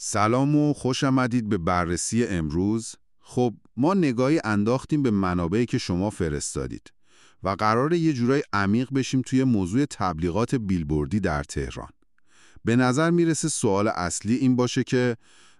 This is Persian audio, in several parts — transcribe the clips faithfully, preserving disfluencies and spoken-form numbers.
سلام و خوش آمدید به بررسی امروز. خب ما نگاهی انداختیم به منابعی که شما فرستادید و قراره یه جورای عمیق بشیم توی موضوع تبلیغات بیلبوردی در تهران. به نظر میرسه سوال اصلی این باشه که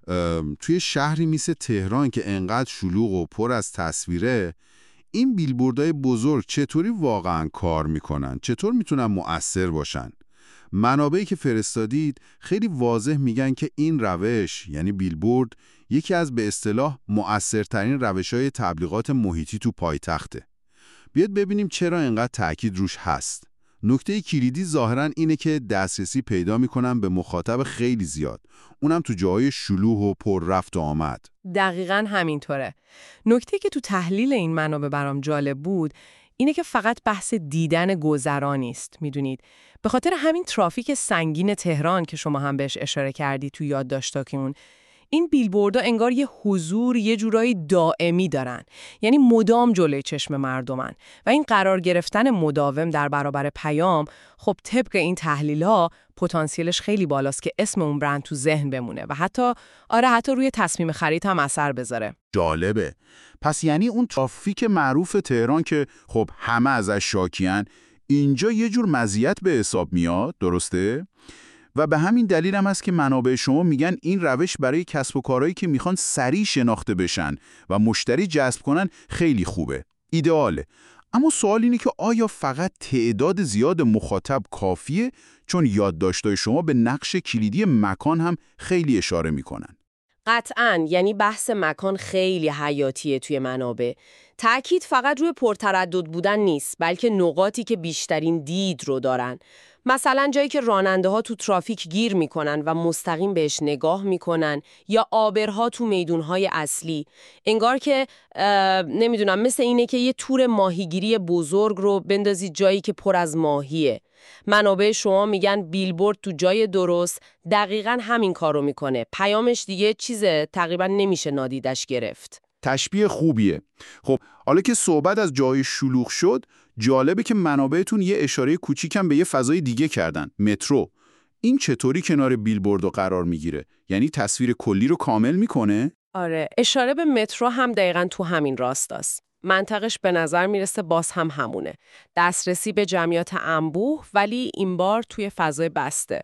توی شهری مثل تهران که انقدر شلوغ و پر از تصویره، این بیلبوردهای بزرگ چطوری واقعا کار میکنن؟ چطور میتونن مؤثر باشن؟ منابعی که فرستادید خیلی واضح میگن که این روش، یعنی بیلبورد، یکی از به اصطلاح مؤثرترین روش‌های تبلیغات محیطی تو پایتخته. بیاد ببینیم چرا اینقدر تأکید روش هست. نکته کلیدی ظاهراً اینه که دسترسی پیدا میکنن به مخاطب خیلی زیاد، اونم تو جاهای شلوغ و پر رفت و آمد. دقیقاً همینطوره. نکته که تو تحلیل این منابع برام جالب بود اینه که فقط بحث دیدن گذرا نیست، میدونید. به خاطر همین ترافیک سنگین تهران که شما هم بهش اشاره کردی تو یادداشتاتون، این بیلبوردها انگار یه حضور یه جورایی دائمی دارن، یعنی مدام جلوی چشم مردمن و این قرار گرفتن مداوم در برابر پیام، خب طبق این تحلیل‌ها پتانسیلش خیلی بالاست که اسم اون برند تو ذهن بمونه و حتی آره حتی روی تصمیم خرید هم اثر بذاره. جالبه. پس یعنی اون ترافیک معروف تهران که خب همه ازش شاکیان، اینجا یه جور مزیت به حساب میاد، درسته؟ و به همین دلیل هم هست که منابع شما میگن این روش برای کسب و کارهایی که میخوان سریع شناخته بشن و مشتری جذب کنن خیلی خوبه، ایدئاله. اما سوال اینه که آیا فقط تعداد زیاد مخاطب کافیه؟ چون یادداشت‌های شما به نقش کلیدی مکان هم خیلی اشاره میکنن. قطعاً، یعنی بحث مکان خیلی حیاتیه توی منابع. تأکید فقط روی پرتردد بودن نیست، بلکه نقاطی که بیشترین دید رو دارن. مثلا جایی که راننده ها تو ترافیک گیر میکنن و مستقیم بهش نگاه میکنن، یا آبرها تو میدونهای اصلی. انگار که نمیدونم، مثل اینه که یه تور ماهیگیری بزرگ رو بندازید جایی که پر از ماهیه. منابع شما میگن بیلبورد تو جای درست دقیقاً همین کارو میکنه. پیامش دیگه چیزه تقریباً نمیشه نادیدش گرفت. تشبیه خوبیه. خب حالا که صحبت از جای شلوغ شد، جالبه که منابعتون یه اشاره کوچیکم به یه فضای دیگه کردن، مترو. این چطوری کنار بیلبوردو قرار میگیره؟ یعنی تصویر کلی رو کامل میکنه؟ آره، اشاره به مترو هم دقیقاً تو همین راستاست. منطقش به نظر میرسه باز هم همونه. دسترسی به جمعیت انبوه، ولی این بار توی فضای بسته.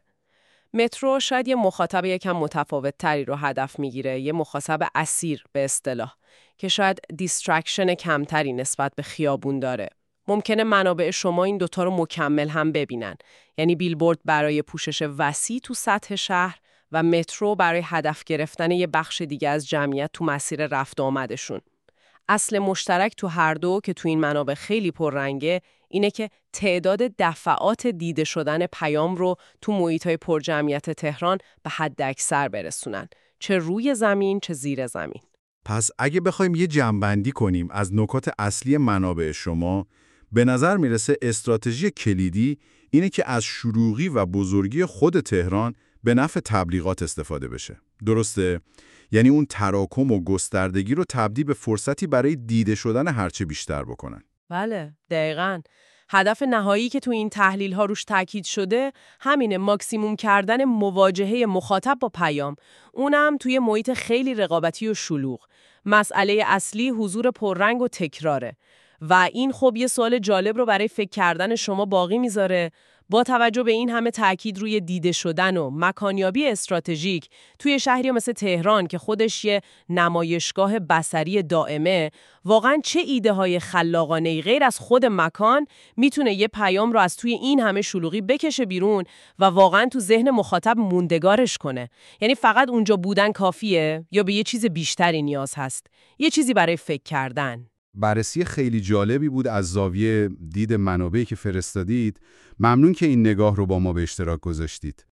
مترو شاید یه مخاطب یکم متفاوت تری رو هدف میگیره، یه مخاطب اسیر به اصطلاح، که شاید دیسترکشن کمتری نسبت به خیابون داره. ممکنه منابع شما این دوتا رو مکمل هم ببینن، یعنی بیلبورد برای پوشش وسیع تو سطح شهر و مترو برای هدف گرفتن یه بخش دیگه از جمعیت تو مسیر رفت و آمدشون. اصل مشترک تو هر دو که تو این منابع خیلی پررنگه اینه که تعداد دفعات دیده شدن پیام رو تو محیط‌های پرجمعیت تهران به حد اکثر برسونن، چه روی زمین چه زیر زمین. پس اگه بخوایم یه جمع‌بندی کنیم از نکات اصلی منابع شما، به نظر میرسه استراتژی کلیدی اینه که از شلوغی و بزرگی خود تهران به نفع تبلیغات استفاده بشه. درسته؟ یعنی اون تراکم و گستردگی رو تبدیل به فرصتی برای دیده شدن هرچه بیشتر بکنن. بله، دقیقاً. هدف نهایی که تو این تحلیل ها روش تاکید شده همینه، ماکسیموم کردن مواجهه مخاطب با پیام، اونم توی محیط خیلی رقابتی و شلوغ. مسئله اصلی حضور پررنگ و تکراره و این خب یه سوال جالب رو برای فکر کردن شما باقی میذاره. با توجه به این همه تأکید روی دیده شدن و مکانیابی استراتژیک توی شهری مثل تهران که خودش یه نمایشگاه بصری دائمه، واقعاً چه ایده های خلاقانه‌ای غیر از خود مکان میتونه یه پیام رو از توی این همه شلوغی بکشه بیرون و واقعاً تو ذهن مخاطب موندگارش کنه؟ یعنی فقط اونجا بودن کافیه یا به یه چیز بیشتری نیاز هست؟ یه چیزی برای فکر کردن. بررسی خیلی جالبی بود از زاویه دید منابعی که فرستادید. ممنون که این نگاه رو با ما به اشتراک گذاشتید.